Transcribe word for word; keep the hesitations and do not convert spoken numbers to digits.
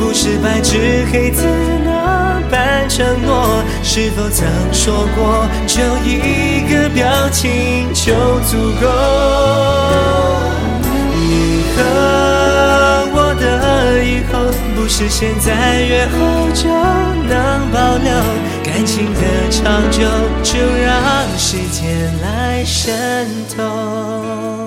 不是白纸黑字那般承诺，是否曾说过就一个表情就足够？你和我的以后，不是现在约后就能保留，感情的长久就让时间来渗透。